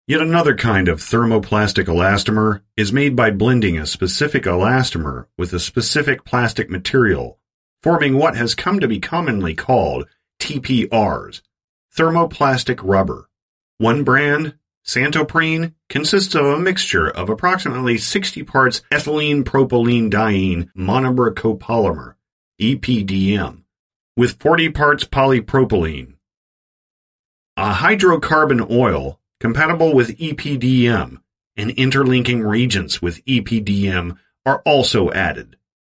Yet another kind of thermoplastic elastomer is made by blending a specific elastomer with a specific plastic material, forming what has come to be commonly called TPRs, thermoplastic rubber. One brand, Santoprene, consists of a mixture of approximately 60 parts ethylene propylene diene monomer copolymer, EPDM, with 40 parts polypropylene. A hydrocarbon oil compatible with EPDM and interlinking reagents with EPDM are also added.